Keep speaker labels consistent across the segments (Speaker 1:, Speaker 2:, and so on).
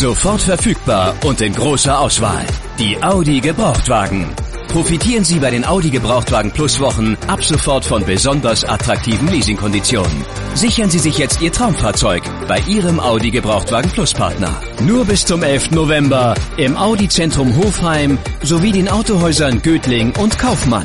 Speaker 1: Sofort verfügbar und in großer Auswahl. Die Audi Gebrauchtwagen. Profitieren Sie bei den Audi Gebrauchtwagen Plus Wochen ab sofort von besonders attraktiven Leasingkonditionen. Sichern Sie sich jetzt Ihr Traumfahrzeug bei Ihrem Audi Gebrauchtwagen Plus Partner. Nur bis zum 11. November im Audi Zentrum Hofheim sowie den Autohäusern Götling und Kaufmann.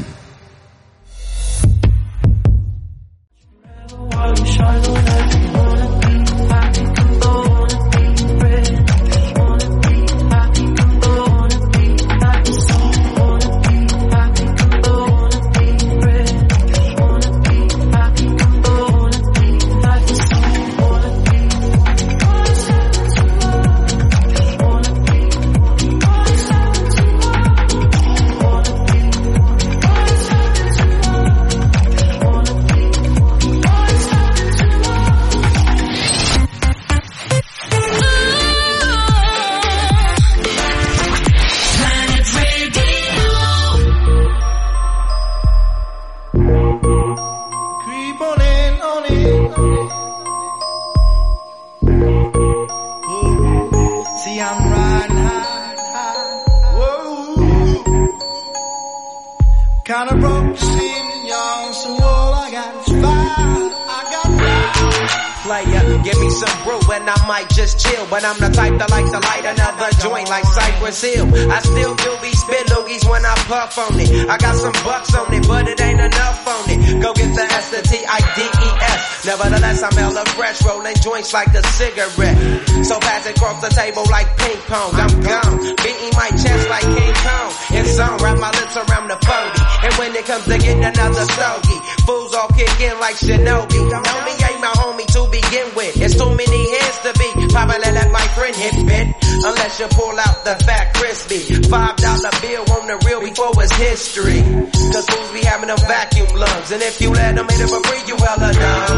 Speaker 2: But I'm the type that like to light another joint like Cypress Hill. I still do be spit loogies when I puff on it. I got some bucks on it, but it ain't enough on it. Go get the S-T-I-D-E-S. Nevertheless, I'm hella fresh, rolling joints like a cigarette. So pass it across the table like ping pong. I'm gone, beating my chest like King Kong. In song, wrap my lips around the 40. And when it comes to getting another stogie, fools all kick in like Shinobi. Homie ain't my homie to begin with. It's too many hands to be. Probably let my friend hit bit. Unless you pull out the fat crispy $5 bill on the real before it's history. Cause fools be having them vacuum lungs. And if you let them hit it for free, you hella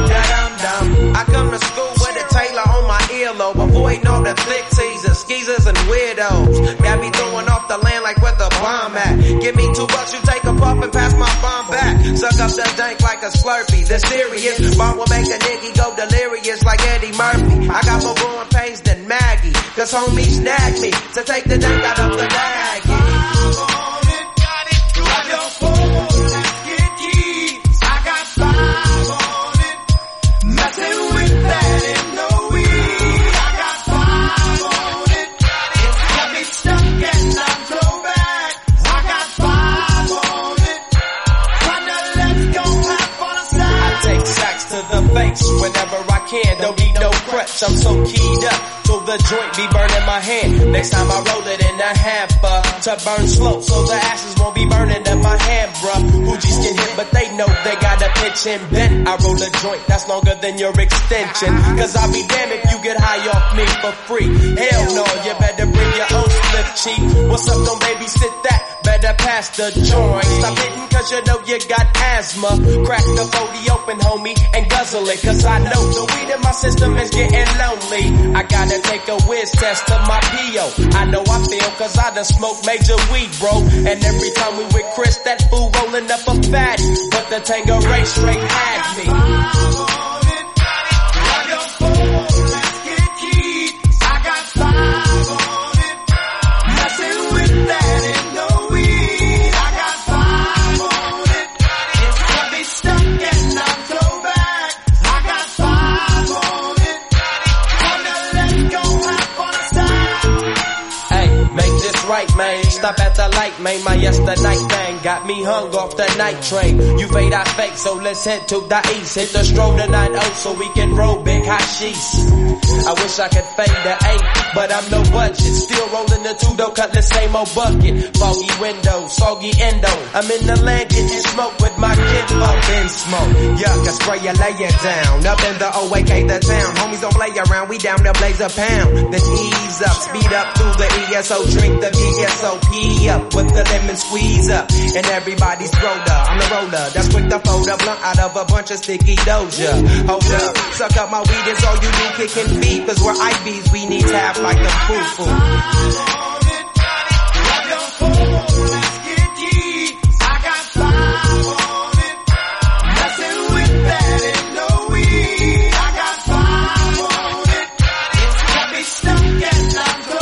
Speaker 2: dumb. I come to school with a Taylor on my earlobe. Avoiding all the flick teasers, skeezers and weirdos. Got me throwing off the land like where the bomb at. Give me $2, you take a puff and pass my bomb back. Suck up the dank like a Slurpee. The serious bomb will make a nigga go delirious like Eddie Murphy. I got more growing pains than Maggie. Cause homies snagged me to take the dank out of the baggie.
Speaker 3: Whenever I can, don't need no crutch, I'm so keyed up, so the joint be burning my hand. Next time I roll it in a hamper, to burn slow, so the ashes won't be burning in my hand, bruh. Hoogies can hit, but they know they gotta pitch and bend. I roll a joint that's longer than your extension, cause I'll be damned if you get high off me for free. Hell no, you better bring your own slip cheek. What's up, don't babysit that, better pass the joint. Stop hitting cause you know you got asthma. Crack the 40 open, homie, and guzzle it, cause I know the weed in my system is getting lonely. I gotta take a whiz test of my P.O. I know I feel cause I done smoked major weed, bro. And every time we with Chris, that fool rolling up a fatty. But the Tangeray straight had me. Right, man, stop at the light, man, my yesterday thing got me hung off the night train. You fade, I fake, so let's head to the east. Hit the stroll tonight, oh, so we can roll big hot sheets. I wish I could fade the 8, but I'm no budget. Still rolling the 2-door, cut the same old bucket. Foggy windows, soggy endo. I'm in the land getting smoke with my kid. Up in smoke, yuck, I spray you, lay it down. Up in the OAK, the town. Homies don't play around, we down to blaze a pound. Then ease up, speed up through the ESO, drink the ESOP up with the lemon squeeze up. And everybody's roller, I'm the roller that's quick to fold a blunt out of a bunch of sticky doja. Hold up, suck up my weed, it's all you do, kicking feet. Cause we're IBs, we need tap like the foo-foo.
Speaker 4: Stuck and I'm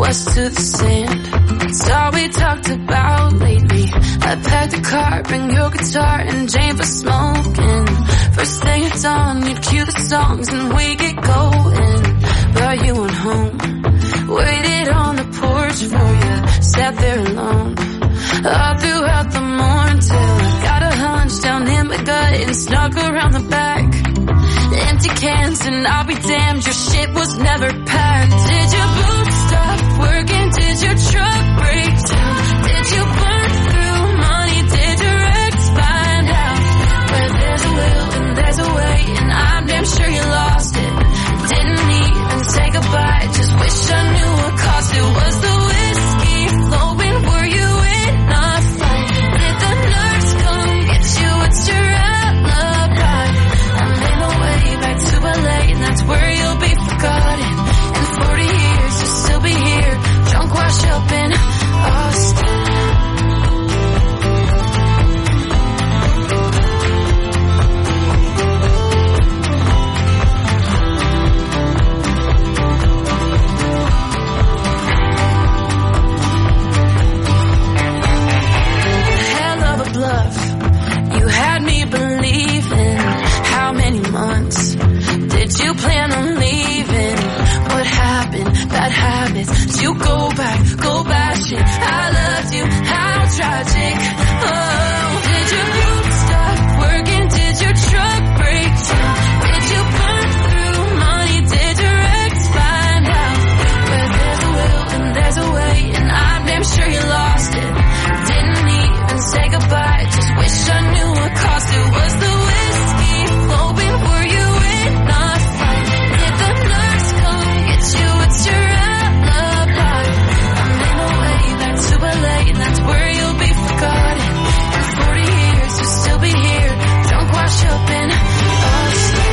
Speaker 4: us to the sand. It's all we talked about lately. I packed a car, bring your guitar and Jane for smoking. First thing it's on, you cue the songs and we get going. But you went home, waited on the porch for you, sat there alone. All throughout the morning till I got a hunch down in my gut and snuck around the back. Empty cans and I'll be damned, your shit was never packed. Did your boots stop working? Did your truck break down? Did you burn through money? Did your ex find out? Where there's a will and there's a way, and I'm damn sure you lost it. Didn't even say goodbye, just wish I knew what cost it. Was the whiskey flowing? Were you in a fight? Did the nurse come get you? What's your alibi? I'm in my way back to LA, and that's where you'll be forgotten. In 40 years you'll still be here, drunk, washed up in Austin. You had me believing. How many months did you plan on leaving? What happened? Bad habits. You go back, shit. I loved you. How tragic. Oh, did your boots stop working? Did your truck break down? Did you burn through money? Did your ex find out? Where there's a will and there's a way, and I'm damn sure you lost it. Didn't even say goodbye, just wish I knew what cost it. Was the whiskey flowing? Were you in a fight? Did the nurse come get you? What's your alibi? I'm in my way back to LA, and that's where you'll be forgotten. In 40 years you'll still be here, drunk, washed up in Austin.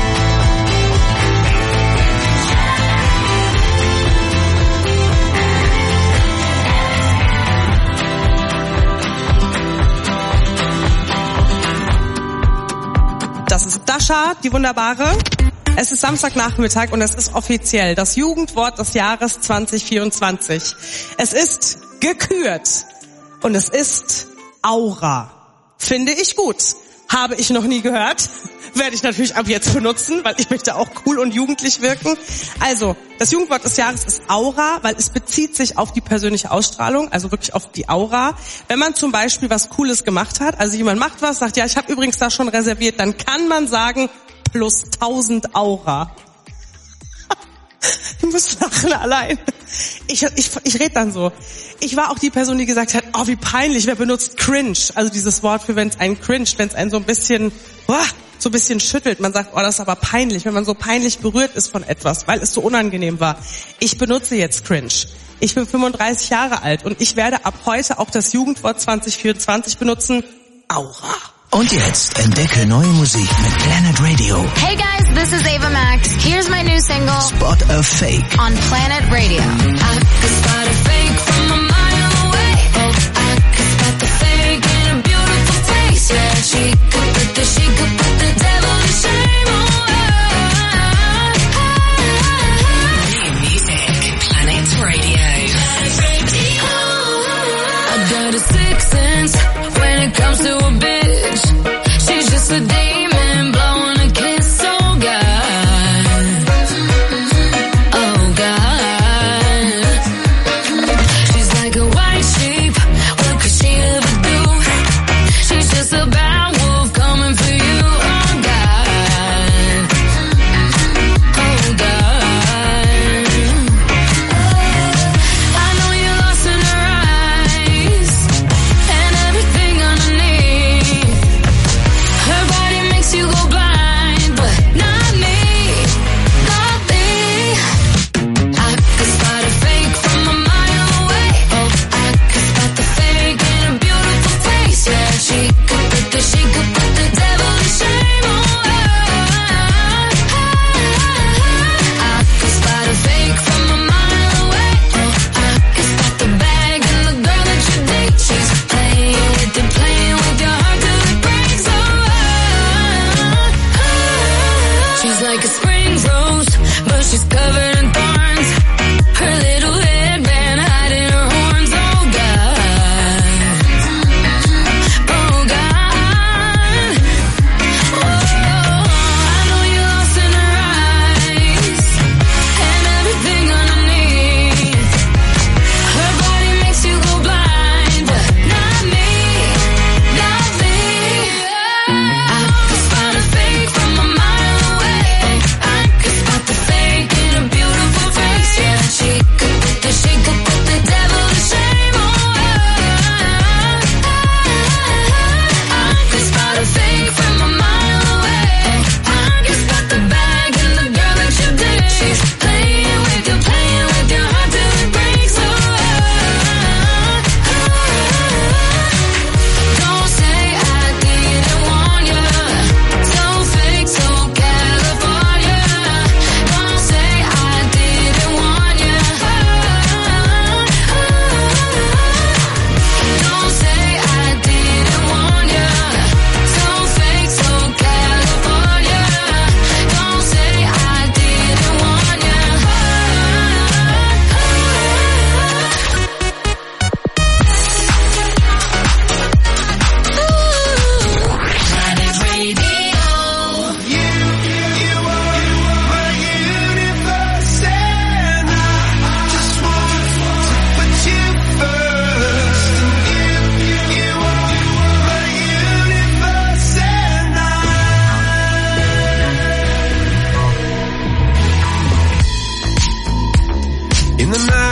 Speaker 5: Das ist Dasha, die Wunderbare. Es ist Samstagnachmittag und es ist offiziell das Jugendwort des Jahres 2024. Es ist gekürt und es ist Aura. Finde ich gut. Habe ich noch nie gehört. Werde ich natürlich ab jetzt benutzen, weil ich möchte auch cool und jugendlich wirken. Also, das Jugendwort des Jahres ist Aura, weil es bezieht sich auf die persönliche Ausstrahlung, also wirklich auf die Aura. Wenn man zum Beispiel was Cooles gemacht hat, also jemand macht was, sagt, ja, ich habe übrigens da schon reserviert, dann kann man sagen, plus 1000 Aura. Ich muss lachen allein. Ich rede dann so. Ich war auch die Person, die gesagt hat, oh, wie peinlich, wer benutzt cringe? Also dieses Wort für, wenn es einen cringe, wenn es einen so ein bisschen schüttelt. Man sagt, oh, das ist aber peinlich, wenn man so peinlich berührt ist von etwas, weil es so unangenehm war. Ich benutze jetzt cringe. Ich bin 35 Jahre alt und ich werde ab heute auch das Jugendwort 2024 benutzen, Aura.
Speaker 1: Und jetzt entdecke neue Musik mit Planet Radio.
Speaker 6: Hey guys, this is Ava Max. Here's my new single,
Speaker 1: Spot a Fake.
Speaker 6: on Planet Radio. I could spot a fake from a mile away. Oh, I could spot the fake in a beautiful face. Yeah, she could put the devil to shame.
Speaker 1: New music, Planet Radio.
Speaker 6: I got a sixth sense when it comes to a bitch. She's just a demon blowing a kiss. Oh God, oh God. She's like a white sheep. What could she ever do? She's just a bad wolf coming for you. Oh God.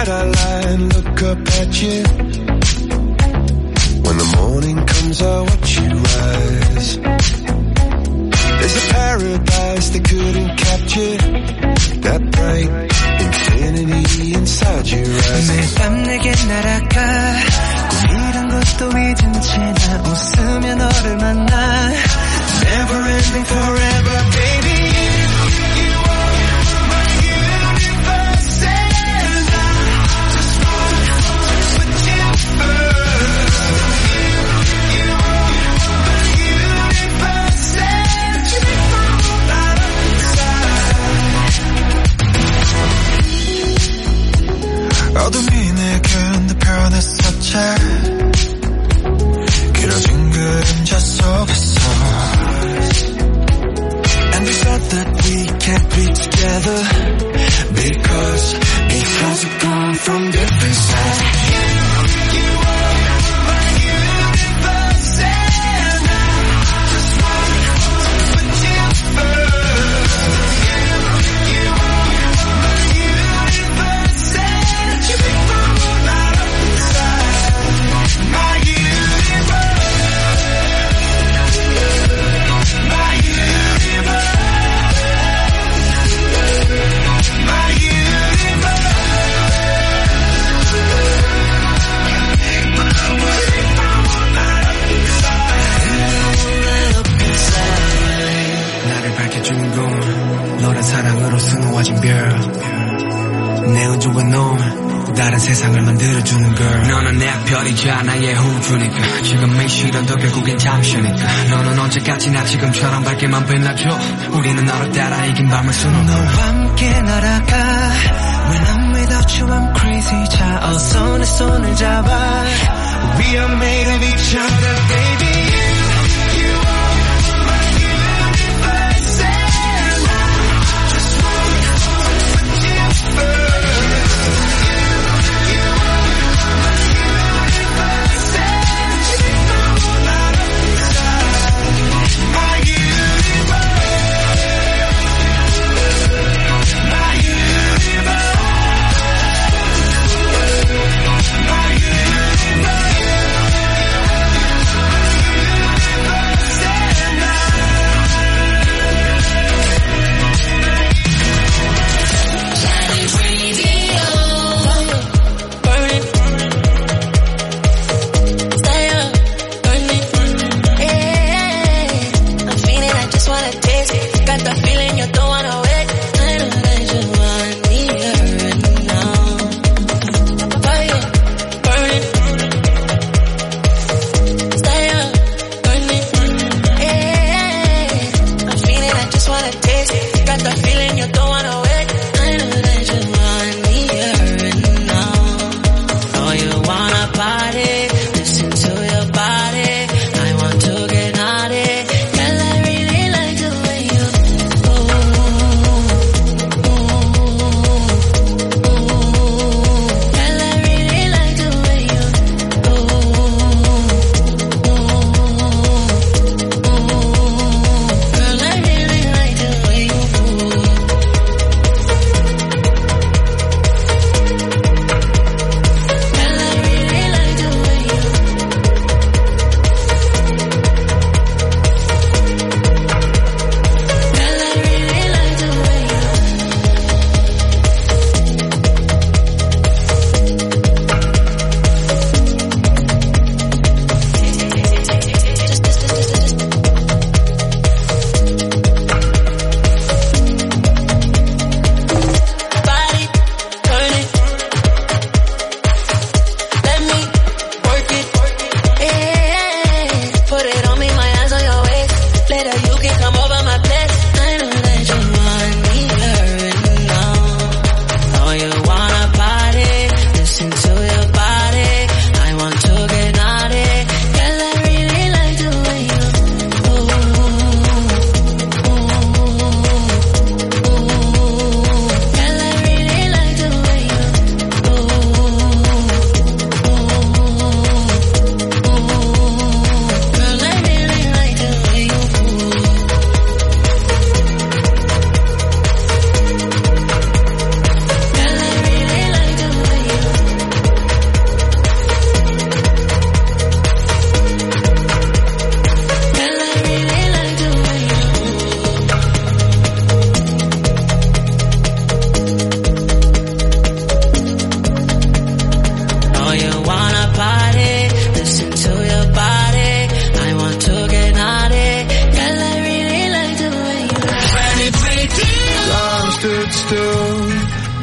Speaker 7: skyline, look up at you. When the morning comes, I watch you rise. There's a paradise they couldn't capture, that bright infinity inside your eyes.
Speaker 8: 매일 밤 내게 날아가 꿈이란 것도 잊은 채 나 웃으며 너를 만나. Never ending forever baby. You are my universe and I just wanna put you first. You are my universe and you make my whole light up inside. 어둠이 내겐 더 변했었지. 길어진 그림자 속에서. And we said that we can't be together because we've gone from different sides. You are my universe and I just wanna put you first. You are my universe and you make my whole light up inside. My 너란 사랑으로 수놓아진 별. 내 우주와 너 다른 세상을 만들어주는 girl. 너는 내 별이자 나의 호주니까 지금의 시련도 결국엔 잠시니까. 너는 언제까지나 지금처럼 밝게만 빛나줘. 우리는 너를 따라 이긴 밤을 수놓아. 너와 함께 날아가. When I'm without you I'm crazy. 자 어서 내 손을 잡아. We are made of each other baby.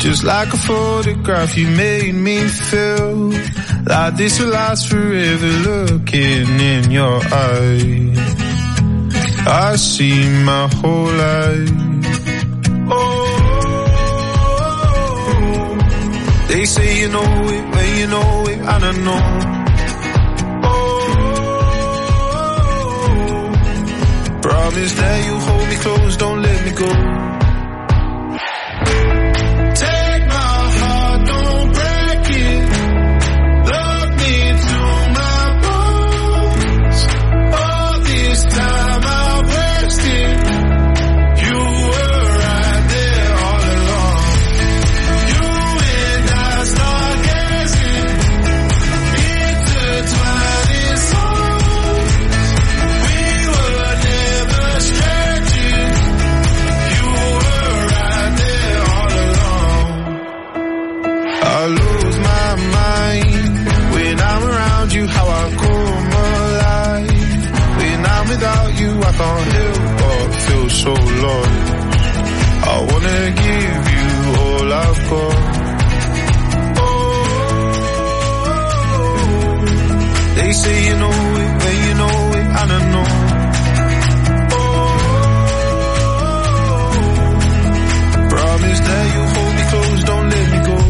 Speaker 7: Just like a photograph, you made me feel like this will last forever. Looking in your eyes, I see my whole life. Oh, they say you know it, when you know it, and I know. Oh, promise that you hold me close, don't let me go. I can't help but feel so lost. I wanna give you all I've got. Oh, they say you know it, when you know it, and I know. Oh, promise that you hold me close, don't let me go.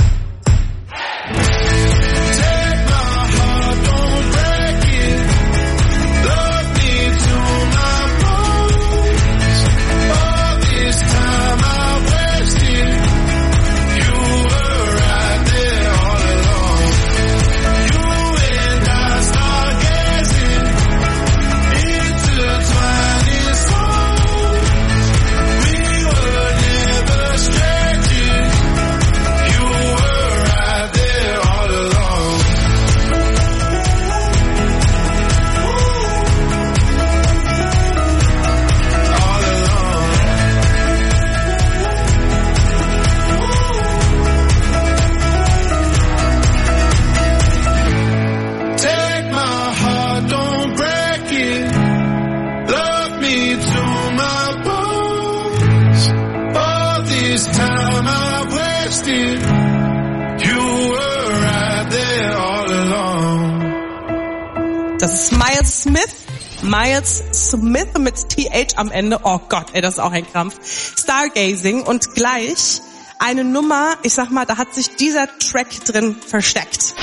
Speaker 5: Das ist Miles Smith mit TH am Ende. Oh Gott, ey, das ist auch ein Krampf. Stargazing und gleich eine Nummer, ich sag mal, da hat sich dieser Track drin versteckt.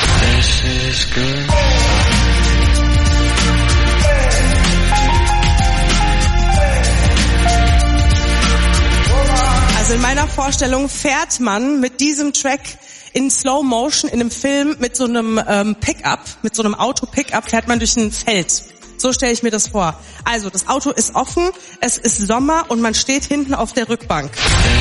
Speaker 5: Also in meiner Vorstellung fährt man mit diesem Track in Slow Motion in einem Film mit so einem Pickup, mit so einem Auto-Pickup fährt man durch ein Feld. So stelle ich mir das vor. Also das Auto ist offen, es ist Sommer und man steht hinten auf der Rückbank.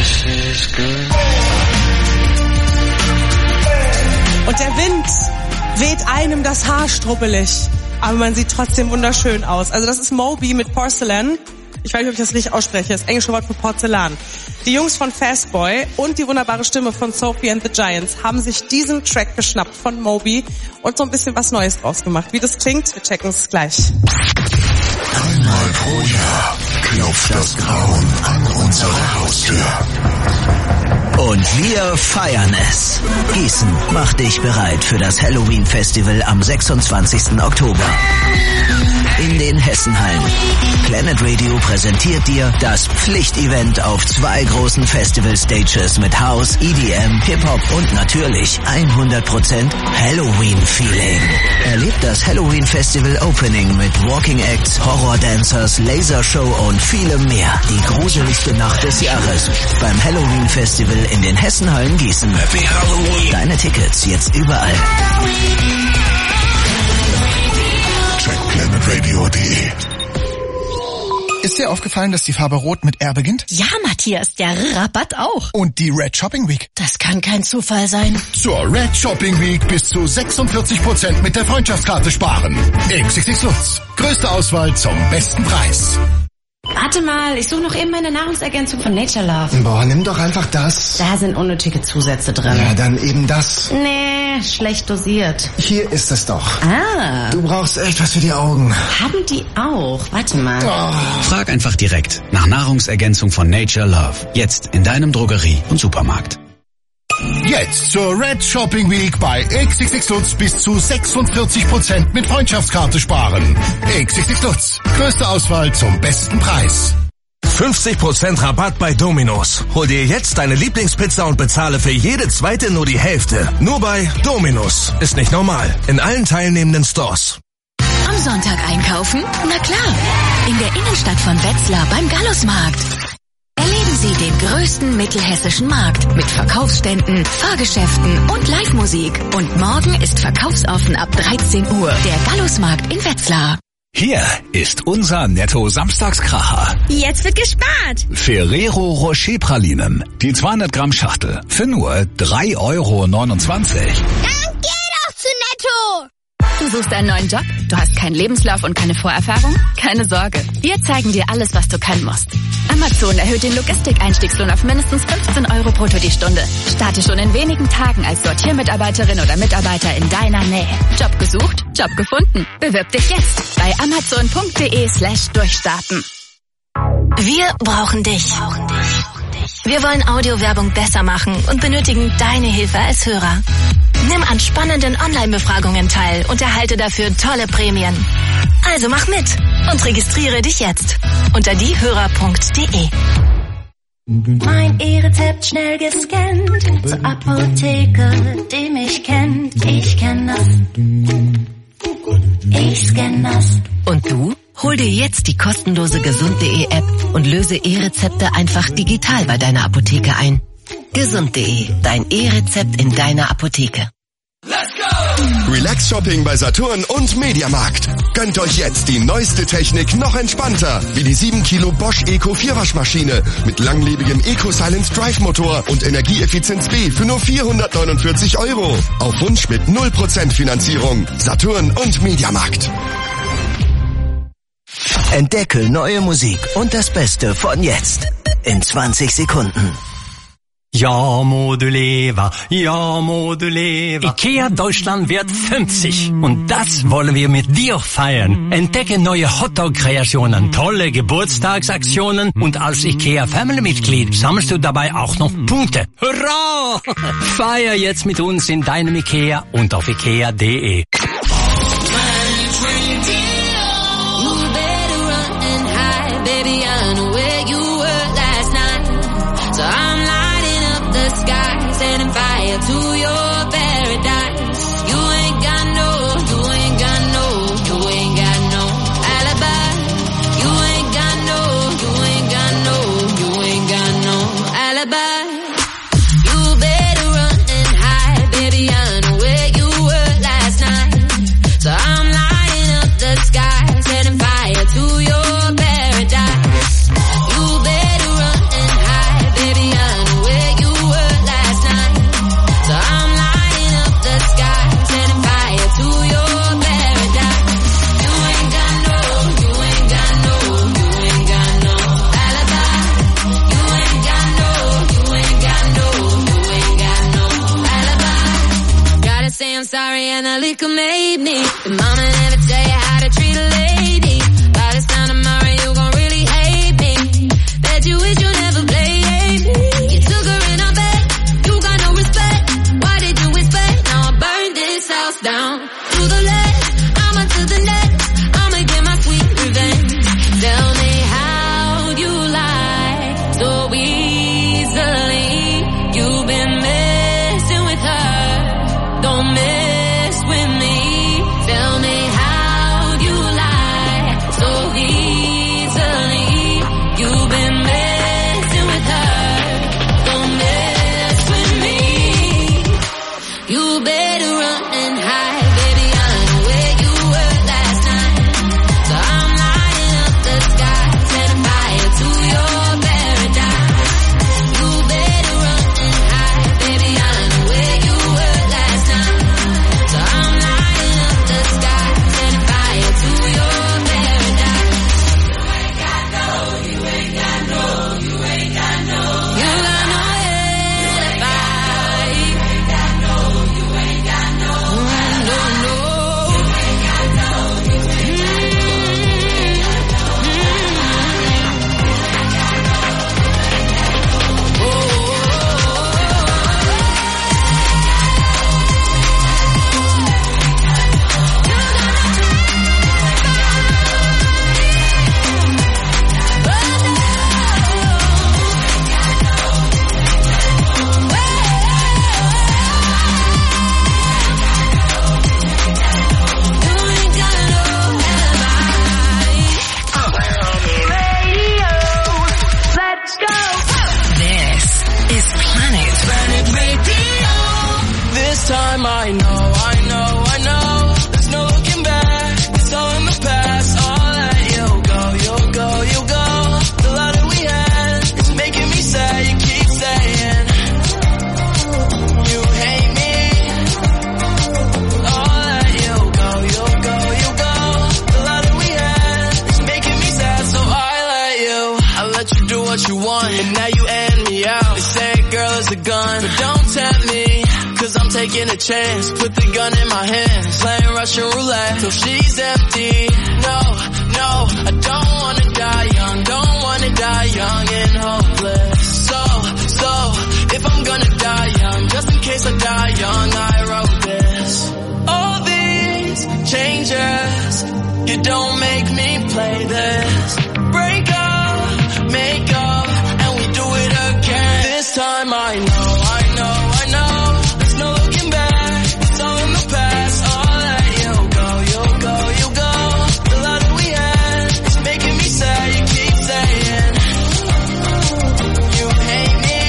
Speaker 5: Und der Wind weht einem das Haar strubbelig, aber man sieht trotzdem wunderschön aus. Also das ist Moby mit Porcelain. Ich weiß nicht, ob ich das richtig ausspreche. Das englische Wort für Porzellan. Die Jungs von Fastboy und die wunderbare Stimme von Sophie and the Giants haben sich diesen Track geschnappt von Moby und so ein bisschen was Neues draus gemacht. Wie das klingt, wir checken es gleich.
Speaker 9: Einmal pro Jahr klopft das Grauen an unsere Haustür.
Speaker 1: Und wir feiern es. Gießen macht dich bereit für das Halloween-Festival am 26. Oktober. In den Hessenhallen. Planet Radio präsentiert dir das Pflichtevent auf 2 großen Festival-Stages mit House, EDM, Hip-Hop und natürlich 100% Halloween-Feeling. Erlebt das Halloween-Festival-Opening mit Walking Acts, Horror-Dancers, Lasershow und vielem mehr. Die gruseligste Nacht des Jahres beim Halloween-Festival in den Hessenhallen Gießen. Deine Tickets jetzt überall.
Speaker 9: Check PlanetRadio.de.
Speaker 10: Ist dir aufgefallen, dass die Farbe Rot mit R beginnt?
Speaker 11: Ja, Matthias, der Rabatt auch.
Speaker 10: Und die Red Shopping Week?
Speaker 11: Das kann kein Zufall sein.
Speaker 9: Zur Red Shopping Week bis zu 46% mit der Freundschaftskarte sparen. XXX Lutz. Größte Auswahl zum besten Preis.
Speaker 11: Warte mal, ich suche noch eben meine Nahrungsergänzung von Nature Love.
Speaker 10: Boah, nimm doch einfach das.
Speaker 11: Da sind unnötige Zusätze drin.
Speaker 10: Ja, dann eben das.
Speaker 11: Nee, schlecht dosiert.
Speaker 10: Hier ist es doch.
Speaker 11: Ah.
Speaker 10: Du brauchst echt was für die Augen.
Speaker 11: Haben die auch? Warte mal.
Speaker 10: Oh.
Speaker 1: Frag einfach direkt nach Nahrungsergänzung von Nature Love. Jetzt in deinem Drogerie- und Supermarkt.
Speaker 9: Jetzt zur Red Shopping Week bei XXX Lutz bis zu 46% mit Freundschaftskarte sparen. XXX Lutz. Größte Auswahl zum besten Preis.
Speaker 12: 50% Rabatt bei Domino's. Hol dir jetzt deine Lieblingspizza und bezahle für jede zweite nur die Hälfte. Nur bei Domino's. Ist nicht normal. In allen teilnehmenden Stores.
Speaker 13: Am Sonntag einkaufen? Na klar. In der Innenstadt von Wetzlar beim Gallusmarkt. Erleben Sie den größten mittelhessischen Markt mit Verkaufsständen, Fahrgeschäften und Live-Musik. Und morgen ist verkaufsoffen ab 13 Uhr. Der Gallusmarkt in Wetzlar.
Speaker 14: Hier ist unser Netto-Samstagskracher.
Speaker 15: Jetzt wird gespart.
Speaker 14: Ferrero Rocher Pralinen. Die 200 Gramm Schachtel für nur 3,29 €.
Speaker 15: Dann geh doch zu Netto.
Speaker 16: Du suchst einen neuen Job? Du hast keinen Lebenslauf und keine Vorerfahrung? Keine Sorge. Wir zeigen dir alles, was du können musst. Amazon erhöht den Logistik-Einstiegslohn auf mindestens 15 € brutto die Stunde. Starte schon in wenigen Tagen als Sortiermitarbeiterin oder Mitarbeiter in deiner Nähe. Job gesucht? Job gefunden. Bewirb dich jetzt bei amazon.de/durchstarten.
Speaker 13: Wir brauchen dich. Wir wollen Audiowerbung besser machen und benötigen deine Hilfe als Hörer. Nimm an spannenden Online-Befragungen teil und erhalte dafür tolle Prämien. Also mach mit und registriere dich jetzt unter diehörer.de.
Speaker 17: Mein E-Rezept schnell gescannt, zur Apotheke, die mich kennt. Ich kenn das. Ich scann das.
Speaker 13: Und du? Hol dir jetzt die kostenlose gesund.de App und löse E-Rezepte einfach digital bei deiner Apotheke ein. Gesund.de, dein E-Rezept in deiner Apotheke.
Speaker 18: Relax Shopping bei Saturn und Mediamarkt. Gönnt euch jetzt die neueste Technik noch entspannter, wie die 7 Kilo Bosch Eco 4 Waschmaschine mit langlebigem Eco Silence Drive Motor und Energieeffizienz B für nur 449 €. Auf Wunsch mit 0% Finanzierung. Saturn und Mediamarkt.
Speaker 19: Entdecke neue Musik und das Beste von jetzt in 20 Sekunden.
Speaker 20: Ja, Moduleva, ja, Moduleva. IKEA Deutschland wird 50 und das wollen wir mit dir feiern. Entdecke neue Hotdog-Kreationen, tolle Geburtstagsaktionen und als IKEA Family-Mitglied sammelst du dabei auch noch Punkte. Hurra! Feier jetzt mit uns in deinem IKEA und auf ikea.de.
Speaker 6: Setting fire to your paradise. You ain't got no alibi. You ain't got no alibi. You better run and hide, baby. I know where you were last night. So I'm lighting up the sky, setting fire to your paradise. You better run and hide, baby. I know where you were last night. So I'm lighting up the sky, setting fire to your paradise. You ain't got no alibi. You ain't got no alibi. Gotta say I'm sorry and the liquor made me. The mama never tell you how to treat a lady. By this time tomorrow you gon' really hate me. Bet you wish you never played me. You took her in her bed, you got no respect. Why did you expect? Now I burn this house down to the left. I'ma to the next. I'ma get my sweet revenge. Tell me how you lie so easily. You've been messing with her. Don't mess with me. Tell me how you lie
Speaker 3: tempt me, cause I'm taking a chance. Put the gun in my hands, playing Russian roulette till she's empty. No, I don't wanna die young. Don't wanna die young and hopeless. So, if I'm gonna die young, just in case I die young, I wrote this. All these changes, you don't make me play this. Break up, make up, and we do it again. This time I know. There's no looking back, it's all in the past. I'll let you go. The love that we had is making me sad. You keep saying you hate me.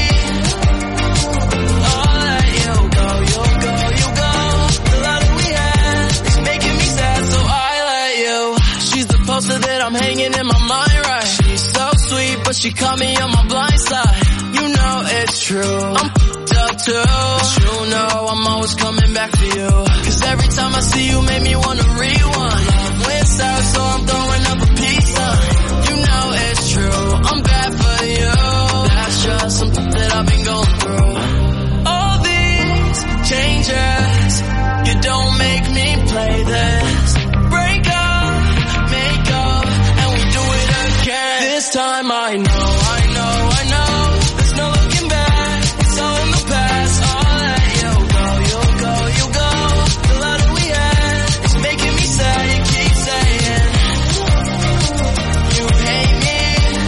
Speaker 3: I'll let you go. The love that we had is making me sad, so I let you. She's the poster that I'm hanging in my mind, right? She's so sweet, but she caught me on my blind side. You know it's true, I'm up too. But you know I'm always coming back for you, cause every time I see you make me wanna rewind. Love went south, so I'm throwing up a peace sign. You know it's true, I'm bad for you. That's just something that I've been going through. All these changes, you don't make me play this. Break up, make up, and we do it again. This time I know. There's no looking back, it's all in the past. I'll let you go. The love that we had is making me sad. You keep saying you hate me.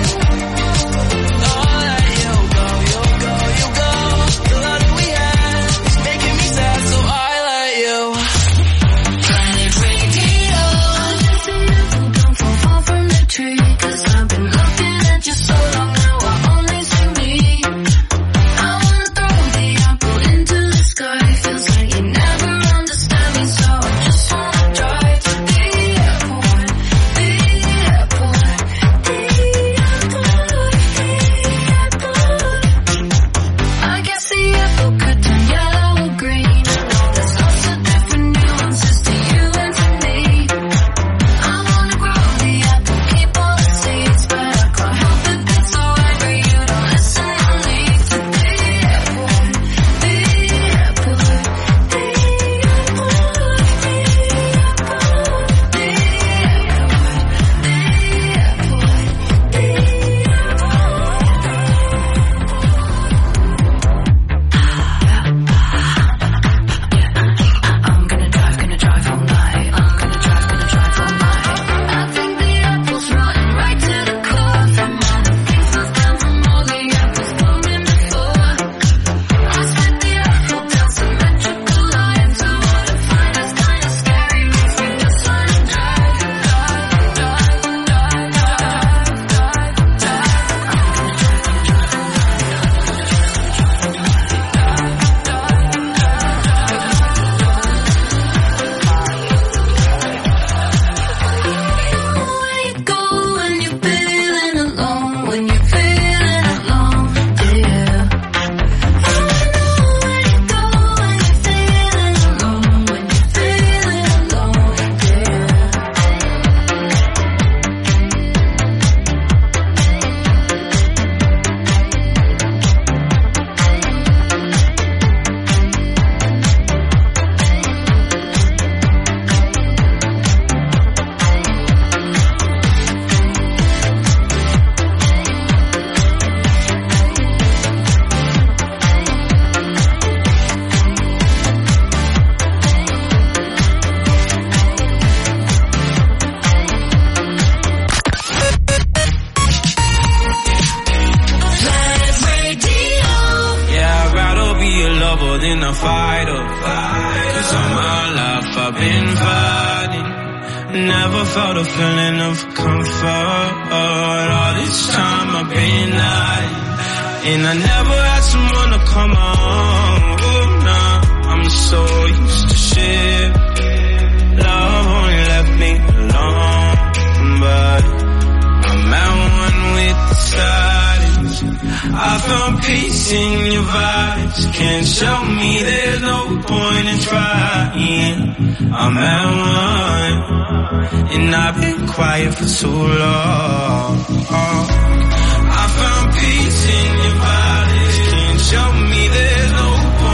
Speaker 3: I'll let you go. The love that we had is making me sad, so I let you.
Speaker 6: Planet Radio. Don't fall far from the tree, cause I've been looking at you so long now. I only see me. I wanna throw the apple into the sky. Feels like you never understand me, so I just wanna drive to the airport. I guess the apple could turn yellow or green. I know there's lots of different nuances to you and to me. I wanna grow the apple, keep all the seeds, but I can't help it, it's so angry you don't listen to me. To the airport. I'm gonna drive all night. I think the apple's rotten right to the core. From all the things I've done, from all the apples blooming before. I spit the apple down symmetrical lines. I wanna find us kinda scary. Makes me just wanna drive. Where you go when you're feeling alone, when you're feeling alone, yeah. I know where you go when you're feeling alone, when you're feeling alone, yeah.
Speaker 21: Yeah, I'd rather be a lover than a fighter. Cause all my life I've been fighting. Never felt a feeling of comfort. All this time I've been hiding. And I never had someone to come on. Oh, nah, I'm so used to shit. Love only left me alone. But I'm at one with the silence. I found peace in your vibes. Can't show me there's no point in trying. I'm at one, and I've been quiet for too long. I found peace in your vibes. Can't show me there's no point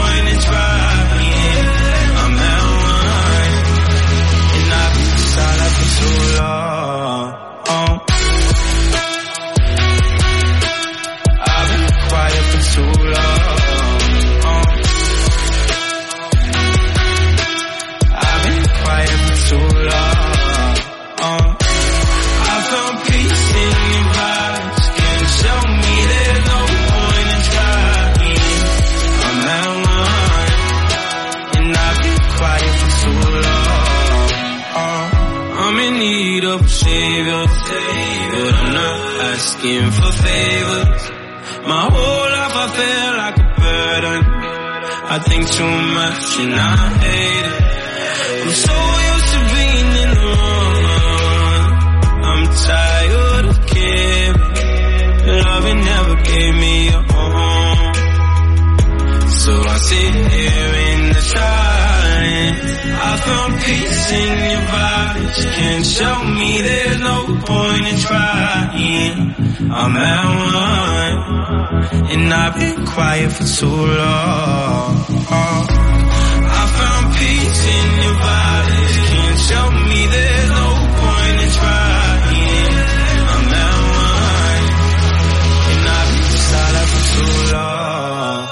Speaker 21: asking for favors. My whole life I feel like a burden. I think too much and I hate it. I'm so used to being in the wrong. I'm tired of caring. Loving never gave me a home. So I sit here in the silence. I found peace in your vibes. Can't show me there's no point in trying. I'm at one, and I've been quiet for too long. I found peace in your vibes. Can't show me there's no point in trying. I'm at one, and I've been silent for too long.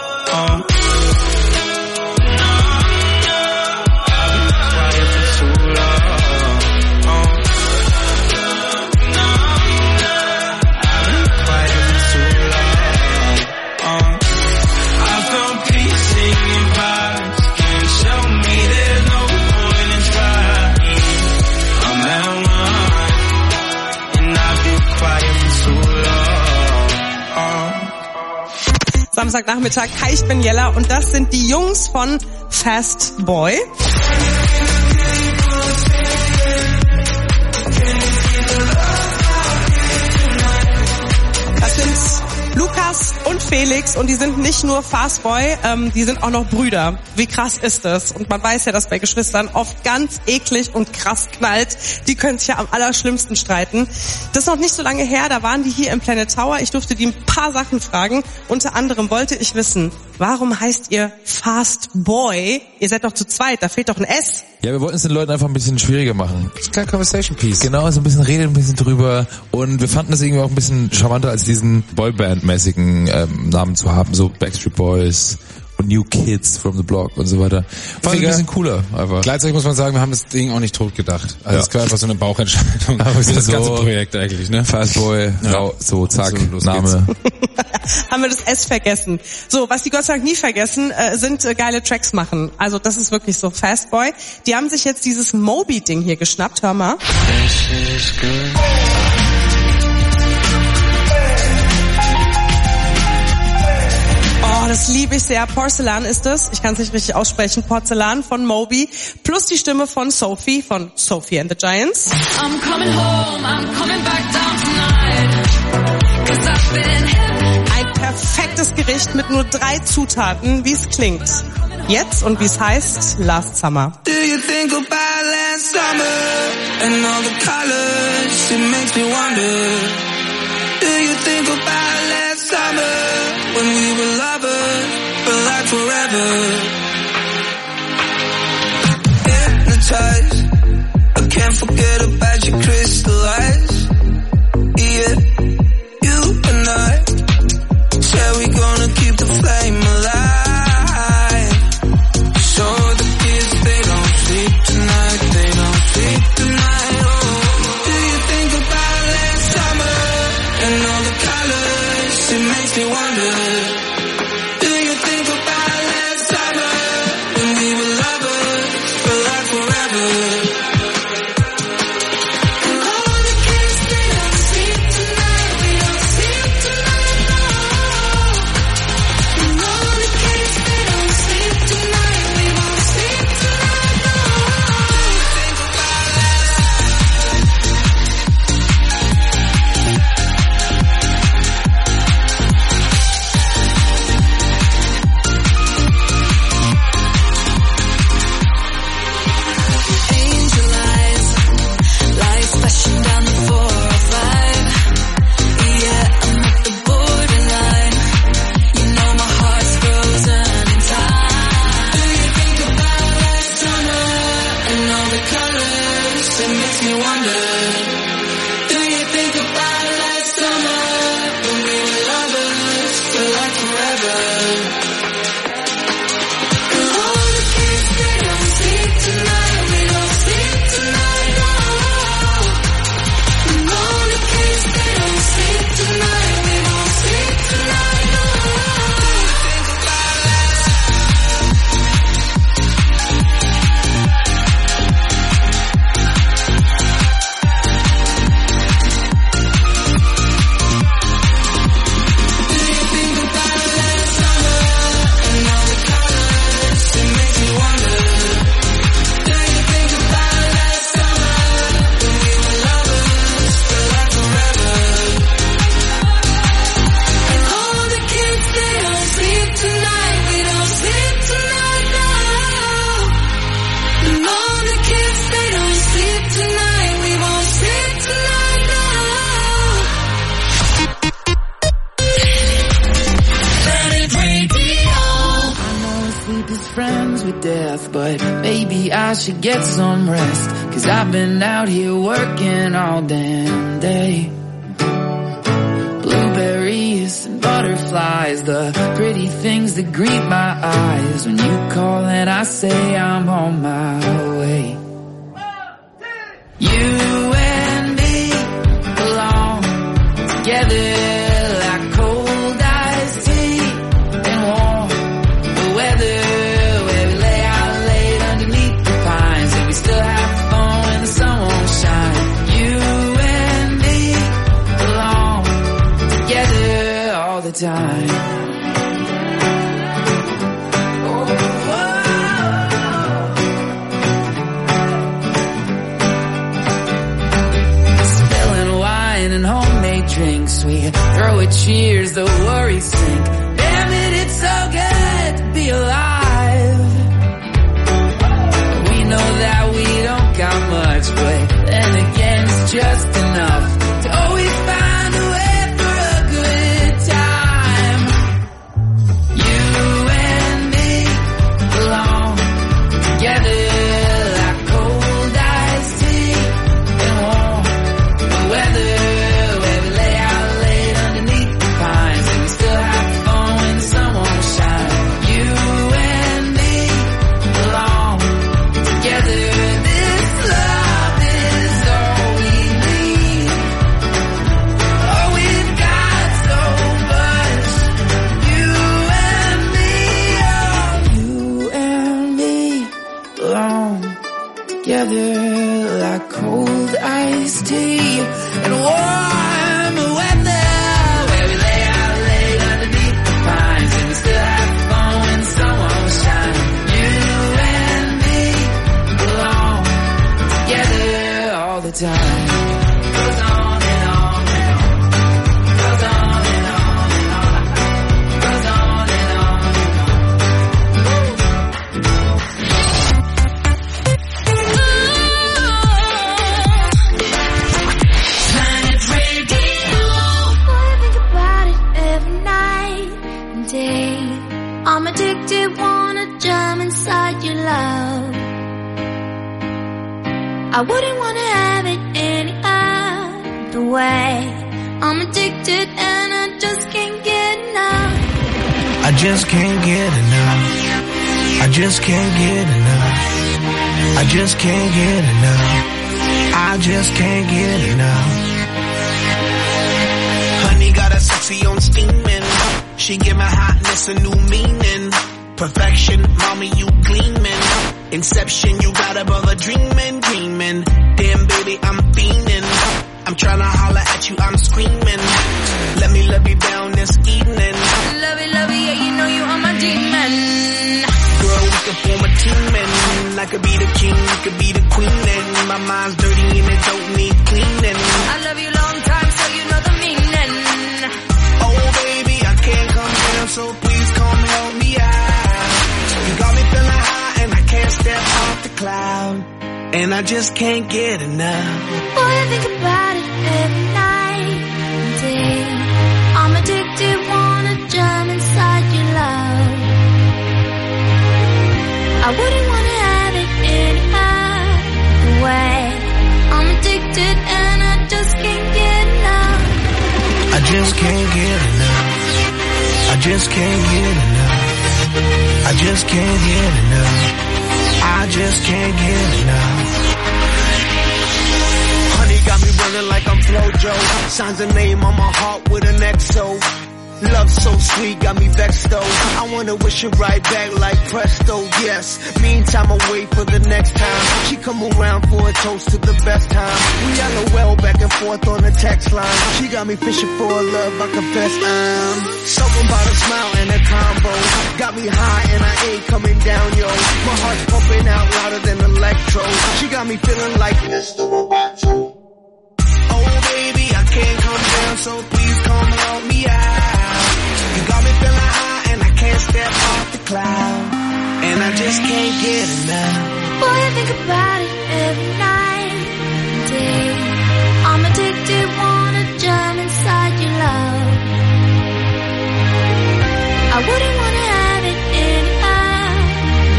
Speaker 5: Samstagnachmittag, hi, ich bin Jella und das sind die Jungs von Fast Boy. Das sind Lukas und Felix und die sind nicht nur Fastboy, die sind auch noch Brüder. Wie krass ist das? Und man weiß ja, dass bei Geschwistern oft ganz eklig und krass knallt. Die können sich ja am allerschlimmsten streiten. Das ist noch nicht so lange her, da waren die hier im Planet Tower. Ich durfte die ein paar Sachen fragen. Unter anderem wollte ich wissen, warum heißt ihr Fastboy? Ihr seid doch zu zweit, da fehlt doch ein S.
Speaker 2: Ja, wir wollten es den Leuten einfach ein bisschen schwieriger machen. Das ist kein Conversation Piece. Genau, so ein bisschen reden, ein bisschen drüber. Und wir fanden es irgendwie auch ein bisschen charmanter, als diesen Boyband-mäßigen Namen zu haben. So Backstreet Boys und New Kids from the Block und so weiter. Fand ich ein bisschen cooler einfach.
Speaker 22: Gleichzeitig muss man sagen, wir haben das Ding auch nicht tot gedacht. Also es war einfach so eine Bauchentscheidung. Aber das
Speaker 2: so
Speaker 22: ganze Projekt eigentlich, ne?
Speaker 2: Fastboy, ja. So zack, so, Name.
Speaker 5: Haben wir das S vergessen. So, was die Gott sei Dank nie vergessen, sind geile Tracks machen. Also das ist wirklich so Fastboy. Die haben sich jetzt dieses Moby-Ding hier geschnappt. Hör mal. Oh, das liebe ich sehr. Porzellan ist es. Ich kann es nicht richtig aussprechen. Porzellan von Moby. Plus die Stimme von Sophie and the Giants.
Speaker 4: I'm coming home, I'm coming back down tonight. 'Cause I've been hit.
Speaker 5: Ein perfektes Gericht mit nur 3 Zutaten, wie es klingt. Jetzt und wie es heißt, Last Summer.
Speaker 21: Do you think about last summer and all the colors? It makes me wonder. Do you think about last summer when we were lovers for like forever? Hypnotized, I can't forget about your crystal eyes. Yeah, you and I said we gonna keep the flame alive. So the kids, they don't sleep tonight, they don't sleep tonight. Oh, do you think about last summer and all the colors? It makes me wonder. Do you think about last summer when we were lovers for like forever? And all the kids, they don't sleep tonight, we don't sleep tonight, no. And all the kids, they don't sleep tonight, we won't sleep tonight, no. Think about angel eyes, lights flashing down the 405. Yeah, I'm at the borderline. You know my heart's frozen in time. Do you think about last summer and all the colors? It makes me wonder. Do you think about last summer when we were lovers for like forever? And all the kids, they don't sleep tonight, we don't sleep tonight, no. And all the kids, they don't sleep tonight, we won't sleep tonight, no. Think about last
Speaker 7: friends with death, but maybe I should get some rest, 'cause I've been out here working all damn day. Blueberries and butterflies, the pretty things that greet my eyes when you call and I say I'm on my way. You and me belong together like cold iced tea and warm the weather, where we lay out late underneath the pines and we still have fun when the sun won't shine. You and me belong together all the time. And homemade drinks, we throw a cheers, the worries sink. Damn it, it's so good to be alive. We know that we don't got much, but then again it's just enough to always find a way for a good time. You and me belong together like cold iced tea and warm the weather. Together like cold iced tea and warm weather, where we lay out late underneath the pines and we still have fun when the sun won't shine. You and me belong together all the time. Goes on and on and on. Goes on and on and on. Goes on and on and on.
Speaker 17: I'm addicted, wanna jump inside your love. I wouldn't wanna have it any other way. I'm addicted and I just can't get enough.
Speaker 8: I just can't get enough. I just can't get enough. I just can't get enough. I just can't get enough. Honey got a sexy on steaming. She give my hotness a new meaning. Perfection, mommy, you gleaming. Inception, you got a brother dreaming, dreaming. Damn, baby, I'm fiending. I'm tryna holler at you, I'm screaming. Let me love you down this evening.
Speaker 7: Love it, yeah, you know you are my demon.
Speaker 8: Girl, we can form a team and I could be the king, you could be the queen. And my mind's dirty and it don't need cleaning.
Speaker 7: I love you long time, so you know the meaning.
Speaker 8: Oh, baby, I can't come down, so please come help me out. You got me feeling high and I can't step off the cloud. And I just can't get enough.
Speaker 17: Boy, I think about it every night and day. I'm addicted, wanna jump inside your love. I wouldn't wanna have it any other way. I'm addicted and I just can't get enough.
Speaker 8: I just can't get enough. I just can't get enough. I just can't get enough. I just can't get enough. Honey got me running like I'm Flojo. Signs a name on my heart with an XO. Love so sweet, got me vexed though. I wanna wish it right back like presto, yes. Meantime, I wait for the next time. She come around for a toast to the best time. We LOL back and forth on the text line. She got me fishing for a love, I confess I'm something about a smile and a combo. Got me high and I ain't coming down, yo. My heart's pumping out louder than electro. She got me feeling like Mr. Roboto. Oh baby, I can't come down, so please come help me out. You got me feeling high and I can't step off the cloud. And I just can't get enough.
Speaker 17: Boy, I think about it every night and day. I'm addicted, wanna jump inside your love. I wouldn't wanna have it any other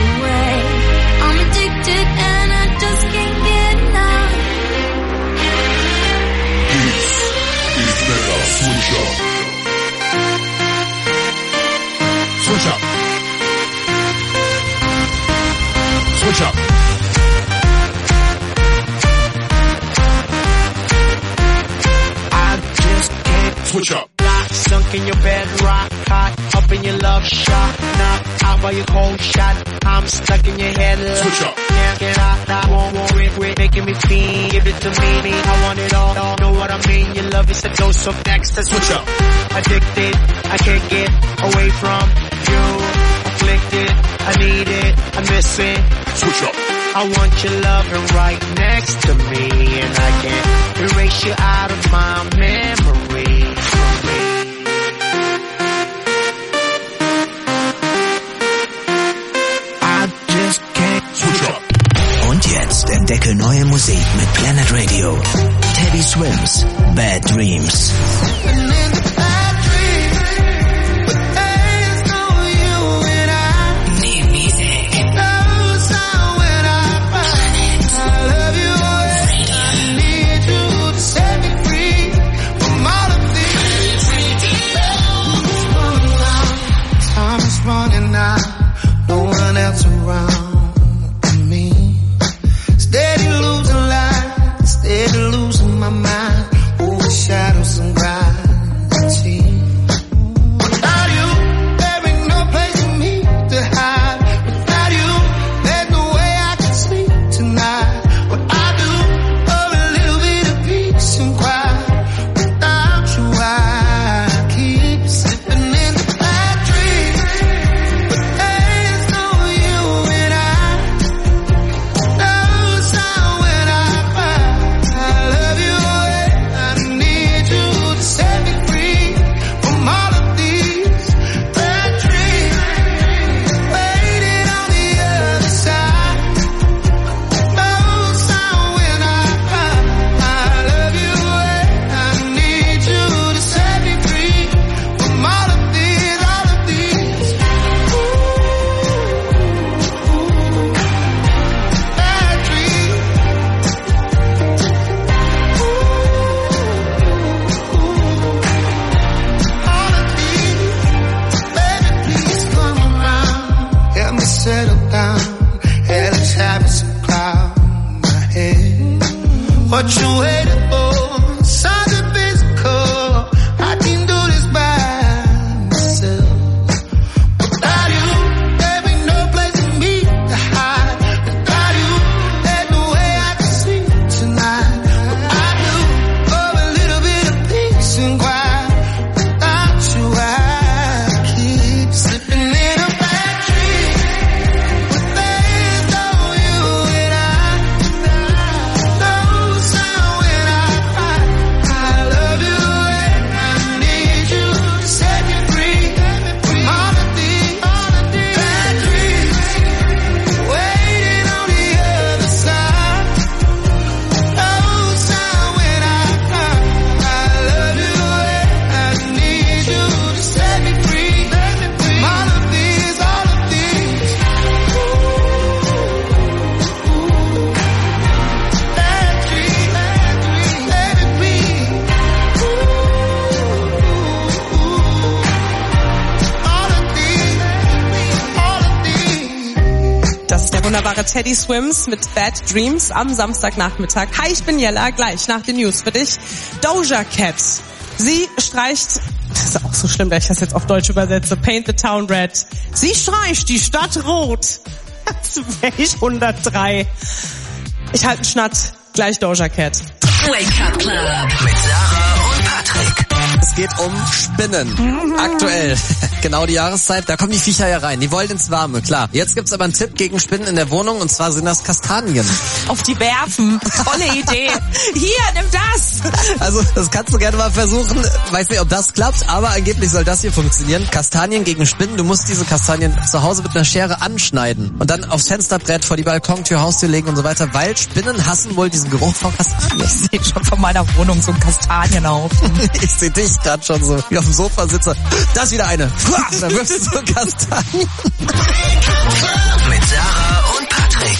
Speaker 9: Switch up.
Speaker 8: I just can't
Speaker 9: switch up.
Speaker 8: Sunk in your bed, rock hot, up in your love shot, knocked out by your cold shot. I'm stuck in your head.
Speaker 9: Switch up.
Speaker 8: Can't get out, I won't quit, making me feel. Give it to me, I want it all. Know what I mean? Your love is a dose of next.
Speaker 9: Switch up.
Speaker 8: Addicted, I can't get away from you. Afflicted, I need it, I miss it.
Speaker 9: Switch up.
Speaker 8: I want your loving right next to me, and I can't erase you out of my memory.
Speaker 19: Und jetzt entdecke neue Musik mit Planet Radio. Teddy Swims, Bad Dreams.
Speaker 7: Running now, no one else around me. Steady losing life, steady losing my mind. Overshadows and gravity. Without you, there ain't no place for me to hide. Without you, there's no way I can sleep tonight. What I do for a little bit of peace and quiet. Without you, I keep slipping into bad dreams. What you waiting for? Something physical. I can do this by myself. Without you, there ain't no place for me to hide. Without you, there's no way I can sleep tonight. What I do for a little bit of peace and quiet. Without you, I keep slipping in a bad dream. But there's no you and I.
Speaker 5: Wunderbare Teddy Swims mit Bad Dreams am Samstagnachmittag. Hi, ich bin Jella, gleich nach den News für dich. Doja Cat. Sie streicht, das ist auch so schlimm, dass ich das jetzt auf Deutsch übersetze, Paint the Town Red. Sie streicht die Stadt rot. Das wäre ich 103. Ich halte einen Schnatt, gleich Doja Cat.
Speaker 19: Wake Up Club mit Sarah und Patrick.
Speaker 10: Es geht um Spinnen. Aktuell. Genau die Jahreszeit. Da kommen die Viecher ja rein. Die wollen ins Warme, klar. Jetzt gibt's aber einen Tipp gegen Spinnen in der Wohnung und zwar sind das Kastanien.
Speaker 5: Auf die werfen. Tolle Idee. Hier, nimm das.
Speaker 10: Also, das kannst du gerne mal versuchen. Weiß nicht, ob das klappt, aber angeblich soll das hier funktionieren. Kastanien gegen Spinnen. Du musst diese Kastanien zu Hause mit einer Schere anschneiden und dann aufs Fensterbrett, vor die Balkontür, Haustür legen und so weiter, weil Spinnen hassen wohl diesen Geruch von Kastanien.
Speaker 5: Ich sehe schon von meiner Wohnung so einen Kastanienhaufen.
Speaker 10: Ich sehe dich gerade schon so, wie auf dem Sofa sitze. Das ist wieder eine. Da wirfst du so Kastanien.
Speaker 19: Mit Sarah und Patrick.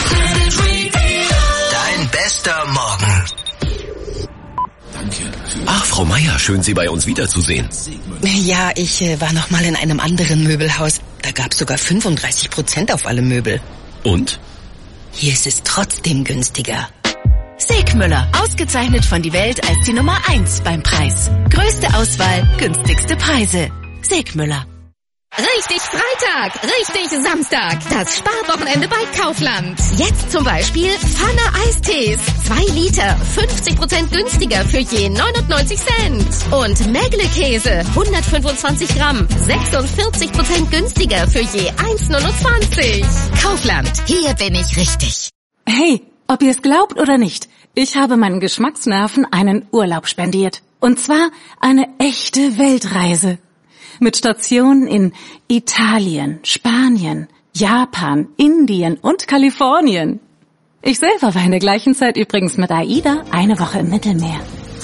Speaker 19: Dein bester Morgen.
Speaker 1: Danke. Ach, Frau Meier, schön Sie bei uns wiederzusehen.
Speaker 11: Ja, ich war noch mal in einem anderen Möbelhaus. Da gab's sogar 35% auf alle Möbel.
Speaker 1: Und?
Speaker 11: Hier ist es trotzdem günstiger.
Speaker 13: Segmüller, ausgezeichnet von Die Welt als die Nummer 1 beim Preis. Größte Auswahl, günstigste Preise. Segmüller.
Speaker 12: Richtig Freitag, richtig Samstag. Das Sparwochenende bei Kaufland. Jetzt zum Beispiel Pfanne Eistees. 2 Liter, 50% günstiger für je 99 Cent. Und Mägle-Käse, 125 Gramm, 46% günstiger für je 1,29. Kaufland, hier bin ich richtig.
Speaker 14: Hey, ob ihr es glaubt oder nicht, ich habe meinen Geschmacksnerven einen Urlaub spendiert. Und zwar eine echte Weltreise. Mit Stationen in Italien, Spanien, Japan, Indien und Kalifornien. Ich selber war in der gleichen Zeit übrigens mit AIDA eine Woche im Mittelmeer.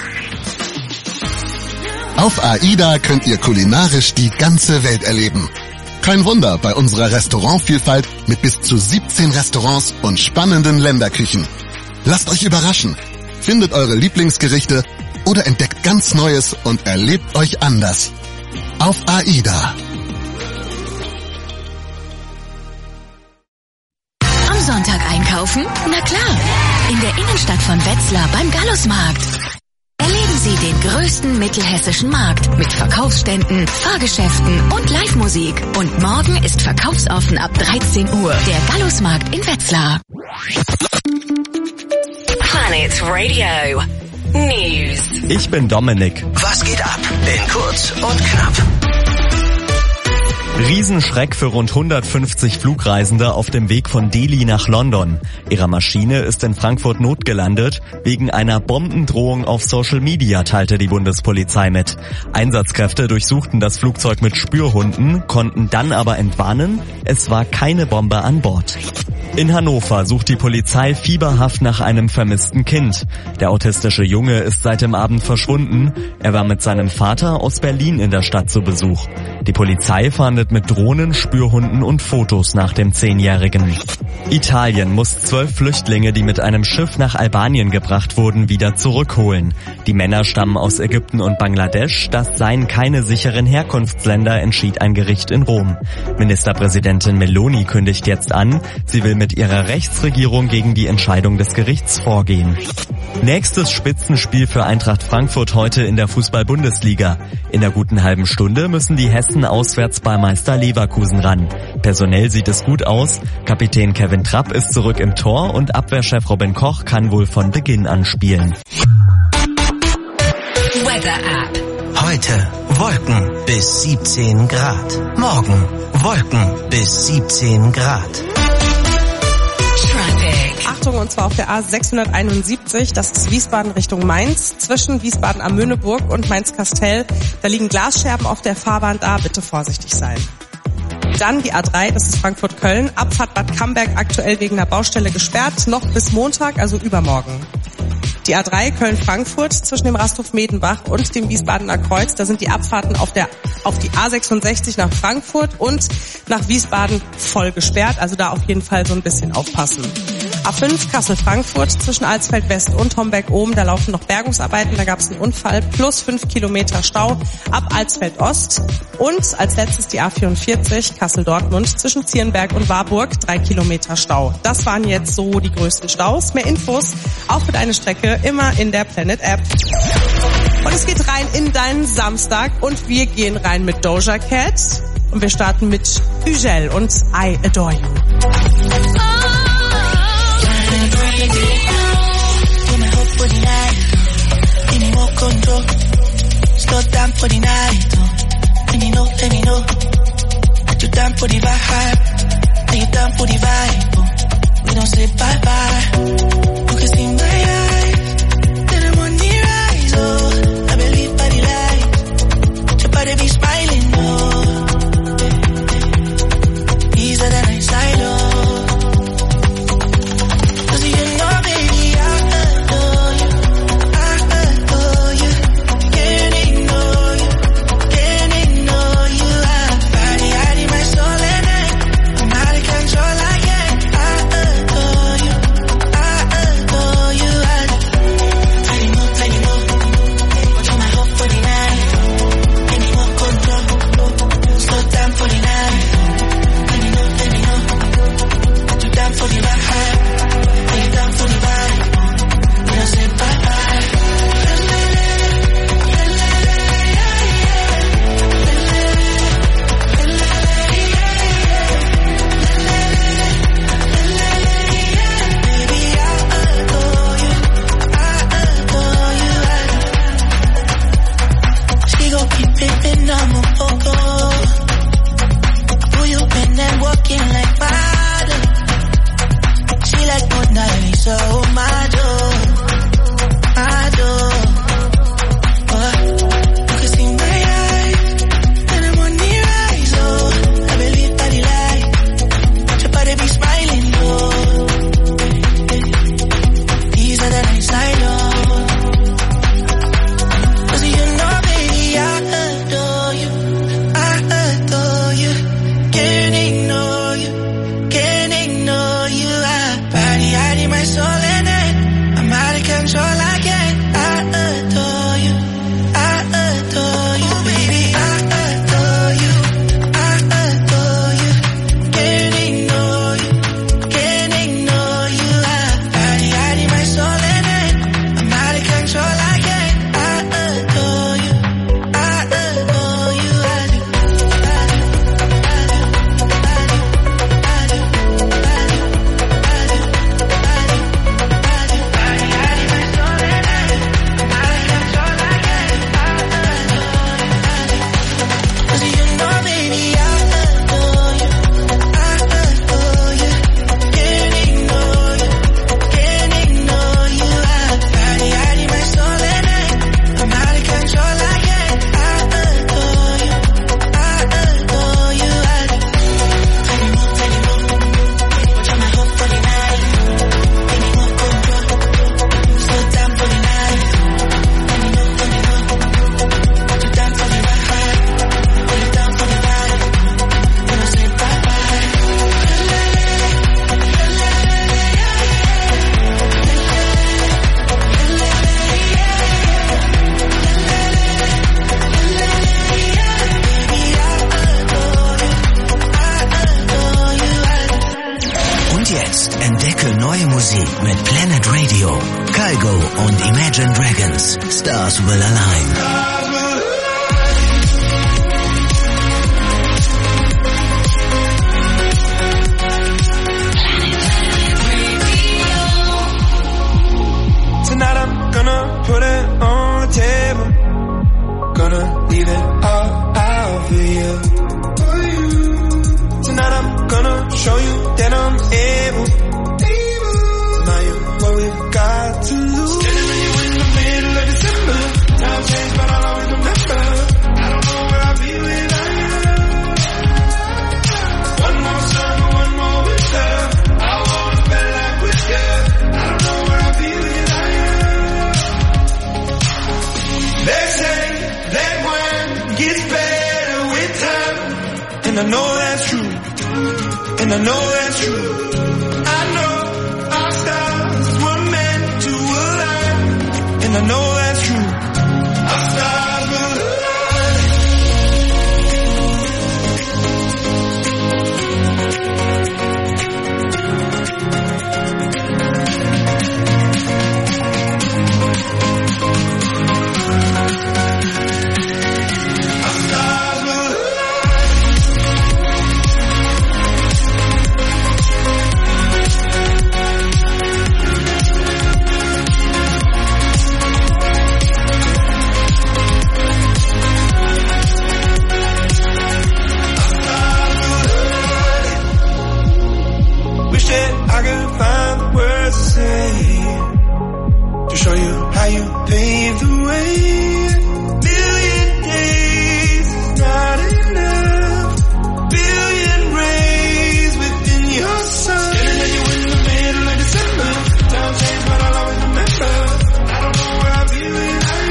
Speaker 9: Auf AIDA könnt ihr kulinarisch die ganze Welt erleben. Kein Wunder bei unserer Restaurantvielfalt mit bis zu 17 Restaurants und spannenden Länderküchen. Lasst euch überraschen, findet eure Lieblingsgerichte oder entdeckt ganz Neues und erlebt euch anders. Auf AIDA.
Speaker 13: Am Sonntag einkaufen? Na klar, in der Innenstadt von Wetzlar beim Gallusmarkt. Erleben Sie den größten mittelhessischen Markt mit Verkaufsständen, Fahrgeschäften und Live-Musik. Und morgen ist verkaufsoffen ab 13 Uhr. Der Gallusmarkt in Wetzlar.
Speaker 23: Planet Radio News.
Speaker 24: Ich bin Dominik.
Speaker 19: Was geht ab? In kurz und knapp.
Speaker 24: Riesenschreck für rund 150 Flugreisende auf dem Weg von Delhi nach London. Ihre Maschine ist in Frankfurt notgelandet. Wegen einer Bombendrohung auf Social Media teilte die Bundespolizei mit. Einsatzkräfte durchsuchten das Flugzeug mit Spürhunden, konnten dann aber entwarnen, es war keine Bombe an Bord. In Hannover sucht die Polizei fieberhaft nach einem vermissten Kind. Der autistische Junge ist seit dem Abend verschwunden. Er war mit seinem Vater aus Berlin in der Stadt zu Besuch. Die Polizei fahndet mit Drohnen, Spürhunden und Fotos nach dem 10-Jährigen. Italien muss 12 Flüchtlinge, die mit einem Schiff nach Albanien gebracht wurden, wieder zurückholen. Die Männer stammen aus Ägypten und Bangladesch. Das seien keine sicheren Herkunftsländer, entschied ein Gericht in Rom. Ministerpräsidentin Meloni kündigt jetzt an, sie will mit ihrer Rechtsregierung gegen die Entscheidung des Gerichts vorgehen. Nächstes Spitzenspiel für Eintracht Frankfurt heute in der Fußball-Bundesliga. In der guten halben Stunde müssen die Hessen auswärts bei Meister Leverkusen ran. Personell sieht es gut aus. Kapitän Kevin Trapp ist zurück im Tor und Abwehrchef Robin Koch kann wohl von Beginn an spielen.
Speaker 23: Weather App.
Speaker 19: Heute Wolken bis 17 Grad. Morgen Wolken bis 17 Grad.
Speaker 5: Achtung, und zwar auf der A671, das ist Wiesbaden Richtung Mainz, zwischen Wiesbaden am Möhneburg und Mainz-Kastel. Da liegen Glasscherben auf der Fahrbahn, da bitte vorsichtig sein. Dann die A3, das ist Frankfurt-Köln, Abfahrt Bad Camberg aktuell wegen einer Baustelle gesperrt, noch bis Montag, also übermorgen. Die A3 Köln-Frankfurt zwischen dem Rasthof Medenbach und dem Wiesbadener Kreuz, da sind die Abfahrten auf die A66 nach Frankfurt und nach Wiesbaden voll gesperrt, also da auf jeden Fall so ein bisschen aufpassen. A5 Kassel-Frankfurt zwischen Alsfeld-West und Homberg-Oben, da laufen noch Bergungsarbeiten, da gab es einen Unfall, plus 5 Kilometer Stau ab Alsfeld-Ost. Und als letztes die A44 Kassel-Dortmund zwischen Zierenberg und Warburg, 3 Kilometer Stau. Das waren jetzt so die größten Staus. Mehr Infos auch für deine Strecke immer in der Planet App. Und es geht rein in deinen Samstag und wir gehen rein mit Doja Cat und wir starten mit Ugel und I Adore You.
Speaker 7: For the night, any more control. Slow down for the night, let me know. Are you down for the vibe? Are you down for the vibe? We don't say bye bye. You can see my eyes, then I'm on the rise. Oh, I believe by the light, your body be smiling. Oh, easier than I silo. my soul at night. I'm out of control, I can't. I adore you. I adore you, baby. I adore you. I adore you. Can't ignore you. Can't ignore you. I need my soul at night. I'm out of control, I can't. I adore you. I adore you.
Speaker 19: Mit Planet Radio, Kygo und Imagine Dragons. Stars Will Align.
Speaker 21: Tonight I'm gonna put it on the table. Gonna leave it all out for you. Tonight I'm gonna show you that I'm able. What we've got to lose. Standing with you in the middle of December. Time changed, but I'll always remember. I don't know where I'll be without you. One more summer, one more winter. I wanna feel like with you. I don't know where I'll be without you. They say that one gets better with time, and I know that's true. And I know that's true. I know our stars were meant to align, and I know that's true. Our stars will I could find the words to say to show you how you paved the way. Million days is not enough. Billion rays within your sun. Standing there, you in the middle of December. Time changed, but I'll always remember. I don't know where I'll be without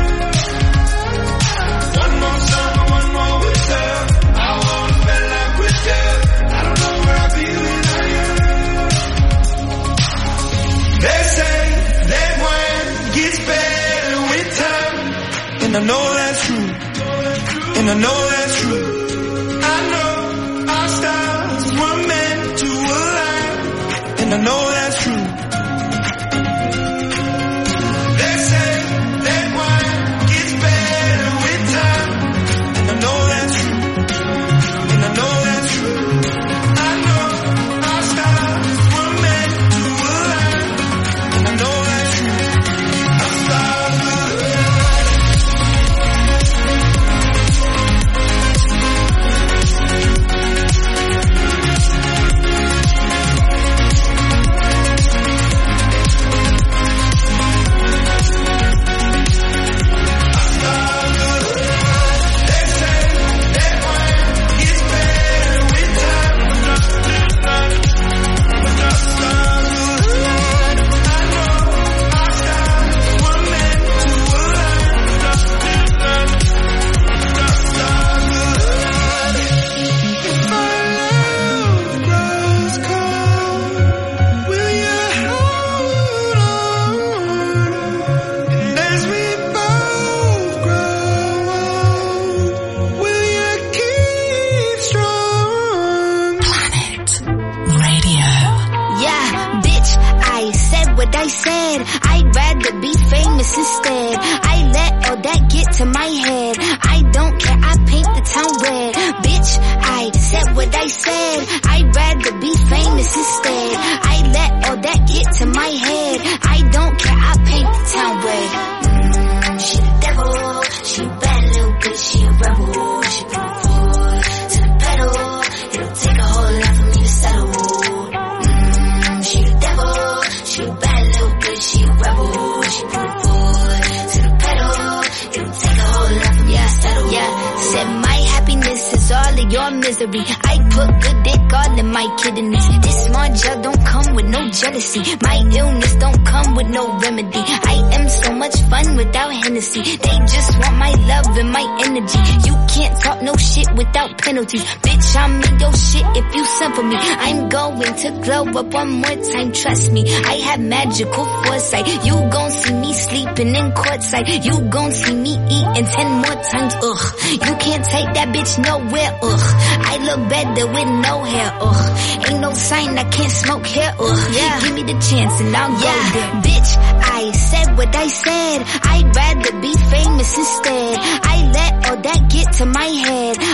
Speaker 21: you. One more summer, one more winter. I wanna feel like with you. I don't know where I'll be without you. They say that one gets better with time, and I know that's true, and I know that's true. I know our stars were meant to align, and I know that's true. They say that one gets better with time, and I know that's true, and I know that's true. I know our stars were meant to align. I know that's true. Our stars will
Speaker 15: I said. I'd rather be famous instead. I let all that get to my head. I don't care, I paint the town red. Bitch, I said what I said. I'd rather be famous instead. I let all that get to my head. I don't care, I paint the town red. She the devil, she a bad little bitch, she a rebel. She put her foot to the pedal. It'll take a whole lot for me to settle. She the devil, she a bad little bitch, she a rebel. She put her foot to the pedal. It'll take a whole lot for me to settle. Yeah, said my happiness is all of your misery. I put good dick all in my kidneys. This small gel don't come with no jealousy. My illness don't come with no remedy. I am so much fun without Hennessy. They just want my love and my energy. You can't talk no shit without penalties. Bitch, I'm in your shit if you send for me. I'm going to glow up one more time, trust me. I have magical foresight. You gon' see me sleeping in courtside. You gon' see me eating 10 more times, ugh. You can't take that bitch nowhere, ugh. I look better with no hair, ugh. Ain't no sign I can't smoke here, ugh. Yeah. Give me the chance and I'll go there. Bitch, I said what I said. I'd rather be famous instead. I let all that get to my head.